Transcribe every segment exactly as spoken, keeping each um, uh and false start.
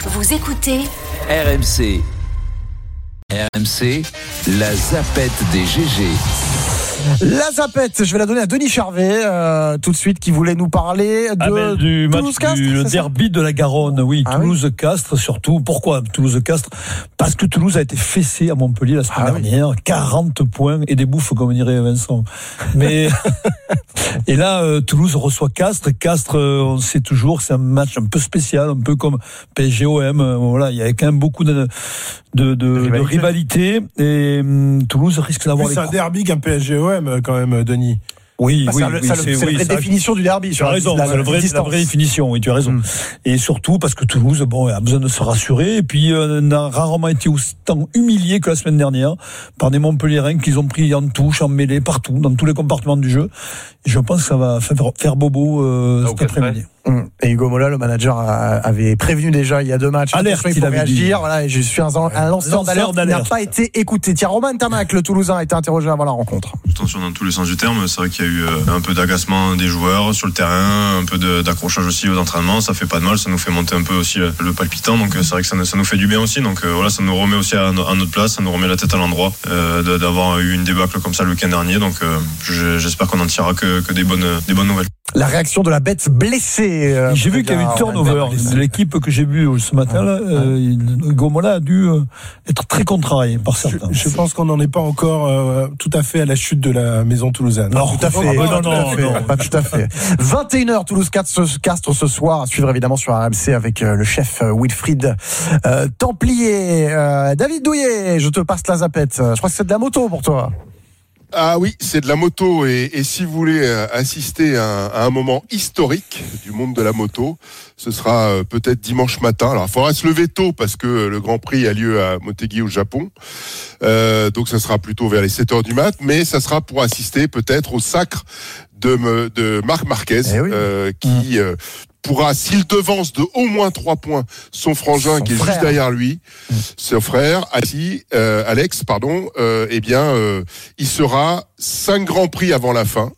Vous écoutez R M C. R M C, la zapette des G G. La zapette, je vais la donner à Denis Charvet euh, tout de suite, qui voulait nous parler de ah ben, du match Toulouse-Castres, du le derby de la Garonne, oui, ah Toulouse-Castres oui. Surtout. Pourquoi Toulouse-Castres? Parce que Toulouse a été fessé à Montpellier la semaine ah dernière, oui. quarante points et des bouffes, comme dirait Vincent. Mais et là, euh, Toulouse reçoit Castres. Castres, euh, on sait toujours que c'est un match un peu spécial, un peu comme P S G O M. Euh, voilà, il y a quand même beaucoup de de, de, de, rivalité. de rivalité et hum, Toulouse risque d'avoir. C'est un derby qu'un P S G O M quand même, Denis. Oui, bah, oui, c'est, oui, c'est, c'est, c'est oui, la vraie ça, définition du derby. Tu as raison, c'est la vraie, la vraie définition, oui, tu as raison. Mm. Et surtout parce que Toulouse, bon, a besoin de se rassurer, et puis euh, n'a rarement été autant humilié que la semaine dernière par des Montpelliérains qu'ils ont pris en touche, en mêlée, partout, dans tous les compartiments du jeu. Et je pense que ça va faire, faire bobo euh, cet après-midi. Mmh. Et Hugo Mola, le manager, a, avait prévenu déjà il y a deux matchs. Alerte, il avait réagir. Voilà, et je suis un, un lanceur d'alerte qui n'a pas été écouté. Tiens, Romain Tamac, le Toulousain, a été interrogé avant la rencontre. Attention dans tous les sens du terme. C'est vrai qu'il y a eu un peu d'agacement des joueurs sur le terrain, un peu de, d'accrochage aussi aux entraînements. Ça fait pas de mal, ça nous fait monter un peu aussi le palpitant. Donc c'est vrai que ça, ça nous fait du bien aussi. Donc voilà, ça nous remet aussi à, à notre place, ça nous remet la tête à l'endroit euh, d'avoir eu une débâcle comme ça le week-end dernier. Donc euh, j'espère qu'on en tirera que, que des bonnes, des bonnes nouvelles. La réaction de la bête blessée. Euh, j'ai vu qu'il y avait eu turnover de l'équipe que j'ai vue ce matin. Là, euh, Hugo Mola a dû euh, être très contrarié par certains. Je, je pense qu'on n'en est pas encore euh, tout à fait à la chute de la maison toulousaine. Non, tout à fait. Non, non, non, non, non, pas tout à fait. vingt et une heures, Toulouse-Castres ce soir, à suivre évidemment sur R M C avec euh, le chef euh, Wilfried euh, Templier. Euh, David Douillet, je te passe la zapette. Je crois que c'est de la moto pour toi. Ah oui, c'est de la moto et, et si vous voulez euh, assister à un, à un moment historique du monde de la moto, ce sera euh, peut-être dimanche matin. Alors, il faudra se lever tôt parce que euh, le Grand Prix a lieu à Motegi au Japon. Euh, donc, ça sera plutôt vers les sept heures du mat, mais ça sera pour assister peut-être au sacre de, me, de Marc Marquez, eh oui. euh, qui... Euh, pourra, s'il devance de au moins trois points son frangin son qui est frère. juste derrière lui, mmh. son frère, Alex, euh, Alex pardon, euh, eh bien, euh, il sera cinq grands prix avant la fin,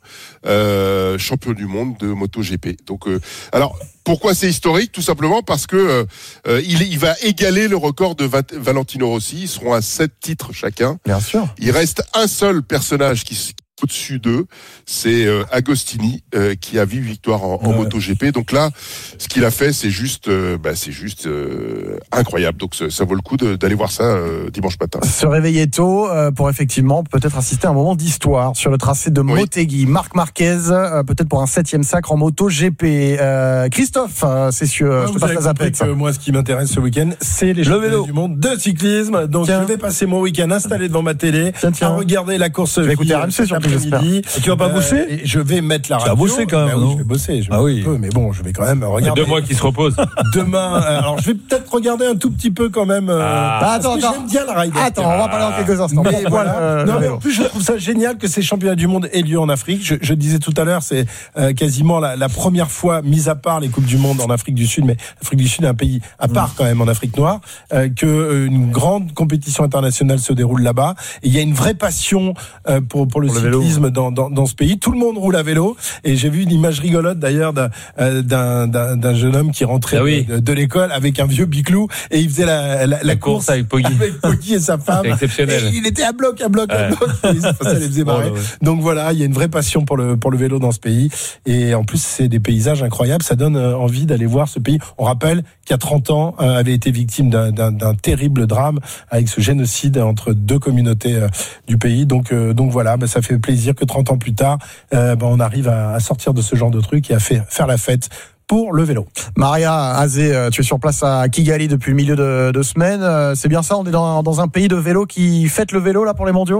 euh, champion du monde de MotoGP. Donc, euh, alors, pourquoi c'est historique? Tout simplement parce que euh, il, il va égaler le record de Va- Valentino Rossi. Ils seront à sept titres chacun. Bien sûr. Il reste un seul personnage qui au-dessus d'eux, c'est euh, Agostini euh, qui a huit victoires en, en ouais. MotoGP. Donc là, ce qu'il a fait, c'est juste, euh, bah, c'est juste euh, incroyable. Donc ça, ça vaut le coup de, d'aller voir ça euh, dimanche matin. Se réveiller tôt euh, pour effectivement peut-être assister à un moment d'histoire sur le tracé de oui. Motegi. Marc Marquez, euh, peut-être pour un septième sacre en MotoGP. Euh, Christophe, euh, c'est sûr. Ouais, je te passe la zapette. Que moi, ce qui m'intéresse ce week-end, c'est les championnats du monde de cyclisme. Donc tiens. Je vais passer mon week-end installé devant ma télé, tiens, tiens. à regarder la course. Je vais écouter R M C sur midi. Et tu vas pas bosser euh, Je vais mettre la radio. Tu vas bosser quand même, bah, non oui, je vais bosser. Je vais ah oui. un peu, mais bon, je vais quand même regarder. Deux mois qui se reposent. Demain, alors je vais peut-être regarder un tout petit peu quand même. Euh, ah, attends, attends. J'aime bien la ride. Attends, on va parler dans quelques instants. Mais voilà. Euh, non, mais en plus, je trouve ça génial que ces championnats du monde aient lieu en Afrique. Je, je disais tout à l'heure, c'est euh, quasiment la, la première fois, mis à part les coupes du monde en Afrique du Sud, mais l'Afrique du Sud est un pays à part mmh. quand même en Afrique noire, euh, que euh, une grande compétition internationale se déroule là-bas. Et il y a une vraie passion euh, pour pour le pour cyclisme le dans, dans dans ce pays. Tout le monde roule à vélo. Et j'ai vu une image rigolote d'ailleurs d'un d'un, d'un, d'un jeune homme qui rentrait ah oui. de, de l'école avec un vieux biclou et il faisait la, la, la, la course, course avec Poggi. Avec Poggi et sa femme. C'est exceptionnel. Et il était à bloc, à bloc, ouais. à bloc. Et ça, ça les faisait marrer. Oh, ouais. Donc voilà, il y a une vraie passion pour le, pour le vélo dans ce pays. Et en plus, c'est des paysages incroyables. Ça donne envie d'aller voir ce pays. On rappelle qu'il y a trente ans, euh, avait été victime d'un, d'un, d'un terrible drame avec ce génocide entre deux communautés euh, du pays. Donc, euh, donc voilà, bah, ça fait plaisir que trente ans plus tard, euh, bah, on arrive à, à sortir de ce genre de truc et à faire, faire la fête pour le vélo. Maria Azé, tu es sur place à Kigali depuis le milieu de, de semaine. C'est bien ça, on est dans, dans un pays de vélo qui fête le vélo là pour les mondiaux ?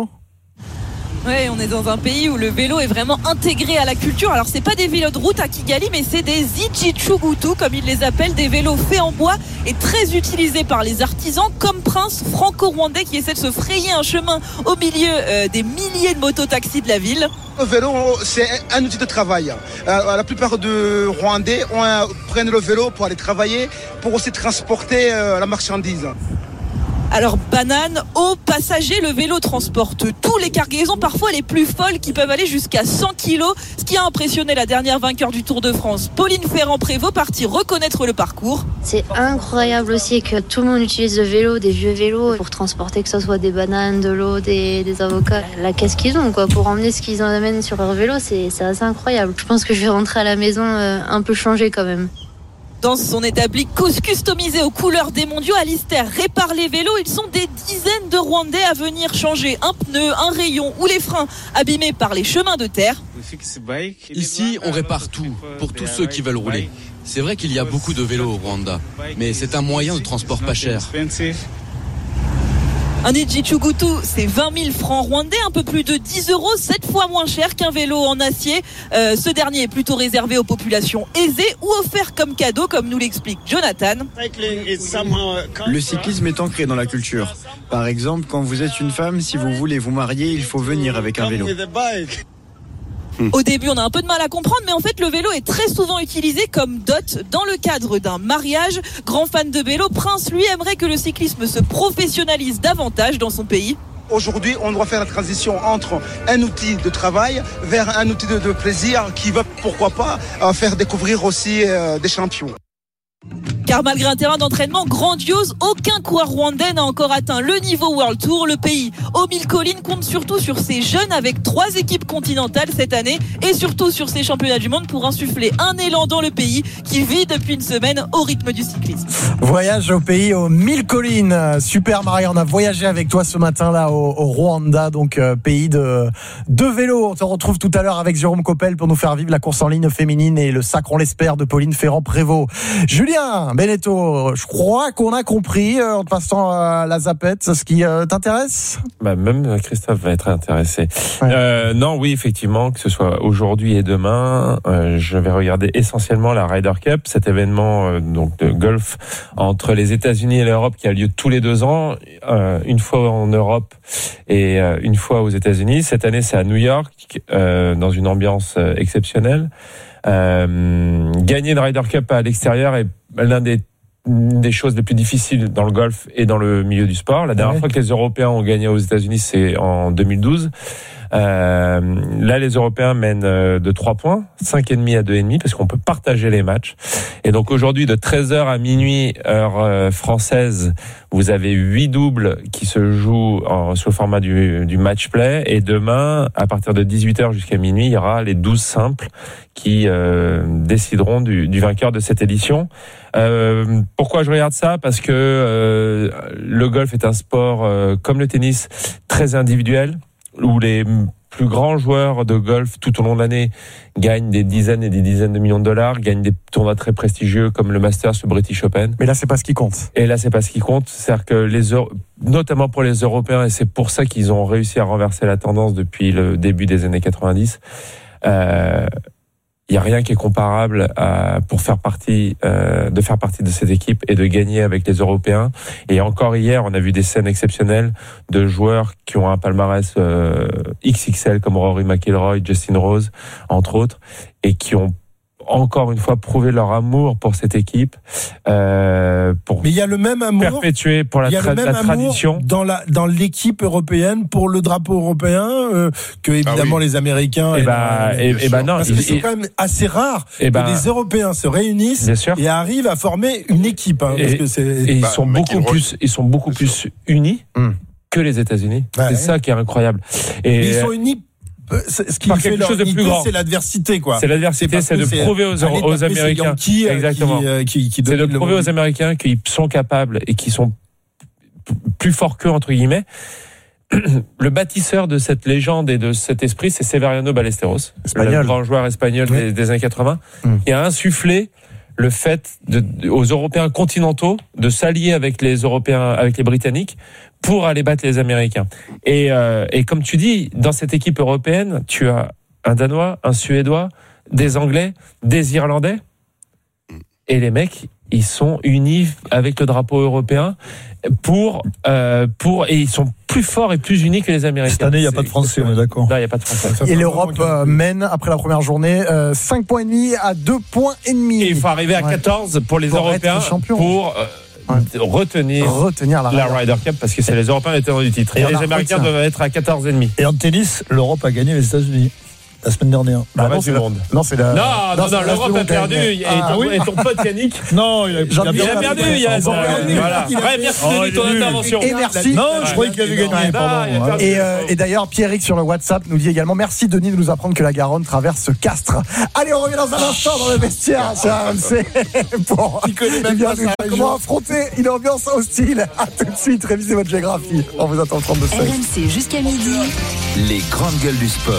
Ouais, on est dans un pays où le vélo est vraiment intégré à la culture. Alors c'est pas des vélos de route à Kigali, mais c'est des Ichichugutu comme ils les appellent, des vélos faits en bois et très utilisés par les artisans comme Prince, franco-rwandais qui essaie de se frayer un chemin au milieu euh, des milliers de mototaxis de la ville. Le vélo, c'est un outil de travail. Euh, la plupart de Rwandais ont un, prennent le vélo pour aller travailler, pour aussi transporter euh, la marchandise. Alors banane, eau, passagers, le vélo transporte tous les cargaisons, parfois les plus folles qui peuvent aller jusqu'à cent kilos. Ce qui a impressionné la dernière vainqueur du Tour de France, Pauline Ferrand-Prévot, partie reconnaître le parcours. C'est incroyable aussi que tout le monde utilise le vélo, des vieux vélos, pour transporter que ce soit des bananes, de l'eau, des, des avocats. La caisse qu'ils ont, quoi, pour emmener ce qu'ils en amènent sur leur vélo, c'est, c'est assez incroyable. Je pense que je vais rentrer à la maison euh, un peu changée quand même. Dans son établi customisé aux couleurs des mondiaux, Alistair répare les vélos. Ils sont des dizaines de Rwandais à venir changer un pneu, un rayon ou les freins abîmés par les chemins de terre. Ici, on répare tout pour tous ceux qui veulent rouler. C'est vrai qu'il y a beaucoup de vélos au Rwanda, mais c'est un moyen de transport pas cher. Un Ijichugutu, c'est vingt mille francs rwandais, un peu plus de dix euros, sept fois moins cher qu'un vélo en acier. Euh, ce dernier est plutôt réservé aux populations aisées ou offert comme cadeau, comme nous l'explique Jonathan. Le cyclisme est ancré dans la culture. Par exemple, quand vous êtes une femme, si vous voulez vous marier, il faut venir avec un vélo. Au début, on a un peu de mal à comprendre, mais en fait, le vélo est très souvent utilisé comme dot dans le cadre d'un mariage. Grand fan de vélo, Prince, lui, aimerait que le cyclisme se professionnalise davantage dans son pays. Aujourd'hui, on doit faire la transition entre un outil de travail vers un outil de, de plaisir qui va, pourquoi pas, faire découvrir aussi euh, des champions. Car malgré un terrain d'entraînement grandiose, aucun coureur rwandais n'a encore atteint le niveau World Tour. Le pays aux mille collines compte surtout sur ses jeunes avec trois équipes continentales cette année et surtout sur ses championnats du monde pour insuffler un élan dans le pays qui vit depuis une semaine au rythme du cyclisme. Voyage au pays aux mille collines. Super Marie, on a voyagé avec toi ce matin là au, au Rwanda, donc euh, pays de, de vélo. On te retrouve tout à l'heure avec Jérôme Coppel pour nous faire vivre la course en ligne féminine et le sacre, on l'espère, de Pauline Ferrand-Prévôt. Julien Beneteau, je crois qu'on a compris euh, en te passant euh, la zapette ce qui euh, t'intéresse. Bah, même Christophe va être intéressé. Ouais. Euh, non, oui, effectivement, que ce soit aujourd'hui et demain, euh, je vais regarder essentiellement la Ryder Cup, cet événement euh, donc de golf entre les États-Unis et l'Europe qui a lieu tous les deux ans, euh, une fois en Europe et euh, une fois aux États-Unis. Cette année, c'est à New York, euh, dans une ambiance euh, exceptionnelle. Euh, gagner une Ryder Cup à l'extérieur est l'un des des choses les plus difficiles dans le golf et dans le milieu du sport. La dernière ouais. fois que les Européens ont gagné aux États-Unis, c'est en deux mille douze. Euh, là, les Européens mènent de trois points, cinq virgule cinq à deux virgule cinq, parce qu'on peut partager les matchs. Et donc aujourd'hui, de treize heures à minuit, heure euh, française, vous avez huit doubles qui se jouent en, sous le format du, du match play. Et demain, à partir de dix-huit heures jusqu'à minuit, il y aura les douze simples qui euh, décideront du, du vainqueur de cette édition. Euh, pourquoi je regarde ça ? Parce que euh, le golf est un sport, euh, comme le tennis, très individuel, où les plus grands joueurs de golf tout au long de l'année gagnent des dizaines et des dizaines de millions de dollars, gagnent des tournois très prestigieux comme le Masters, le British Open. Mais là, c'est pas ce qui compte. Et là, c'est pas ce qui compte. C'est-à-dire que les, notamment pour les Européens, et c'est pour ça qu'ils ont réussi à renverser la tendance depuis le début des années quatre-vingt-dix, euh, il y a rien qui est comparable à, pour faire partie, euh, de faire partie de cette équipe et de gagner avec les Européens. Et encore hier, on a vu des scènes exceptionnelles de joueurs qui ont un palmarès euh, X X L comme Rory McIlroy, Justin Rose, entre autres, et qui ont encore une fois prouvé leur amour pour cette équipe, euh, pour mais il y a le même amour perpétuer pour la, tra- la tradition dans la dans l'équipe européenne pour le drapeau européen euh, que évidemment ah oui. les Américains et, et bah et, et bah non parce que c'est quand même assez rare que bah, les Européens se réunissent et arrivent à former une équipe hein, et, parce que c'est et ils bah, sont beaucoup plus ils sont beaucoup plus unis hum. que les États-Unis bah, c'est ouais. ça qui est incroyable et mais ils sont unis. Ce qui fait leur unité, c'est l'adversité, quoi. C'est l'adversité, c'est, c'est de prouver aux, aux Américains. Yankee, Exactement. Qui, qui, qui c'est de prouver aux Américains qu'ils sont capables et qu'ils sont plus forts qu'eux, entre guillemets. Le bâtisseur de cette légende et de cet esprit, c'est Severiano Ballesteros, espagnol. Le grand joueur espagnol oui. des, des années quatre-vingts, mm. qui a insufflé le fait de, de, aux Européens continentaux de s'allier avec les Européens, avec les Britanniques, pour aller battre les Américains. Et, euh, et comme tu dis, dans cette équipe européenne, tu as un Danois, un Suédois, des Anglais, des Irlandais, et les mecs, ils sont unis avec le drapeau européen pour euh, pour et ils sont plus forts et plus unis que les Américains. Cette année, il n'y a pas de Français, on est d'accord. Là, il n'y a pas de Français. Et l'Europe euh, mène après la première journée euh, cinq points et demi à deux points et demi. Et il faut arriver à quatorze pour les pour Européens pour euh, retenir, retenir la, la Ryder. Ryder Cup parce que c'est les Européens les tenants du titre. Et, et les Américains doivent être à quatorze virgule cinq. Et en tennis, l'Europe a gagné les États-Unis la semaine dernière. Bah, bah, non, c'est la... monde. non, c'est la. Non, non, non, l'Europe a perdu. Et, ah, ton, oui. et ton pote Yannick. Non, il a, il a, il a perdu. Il a voilà. Ouais, merci oh, de ton intervention. Et merci. Non, je croyais qu'il avait gagné. Pardon. Et, euh, et d'ailleurs, Pierrick sur le WhatsApp nous dit également merci Denis de nous apprendre que la Garonne traverse Castres. Allez, on revient dans un instant dans le vestiaire sur R M C pour comment affronter une ambiance hostile. À tout de suite, révisez votre géographie. On vous attend trente-deux secondes. R M C jusqu'à midi. Les grandes gueules du sport.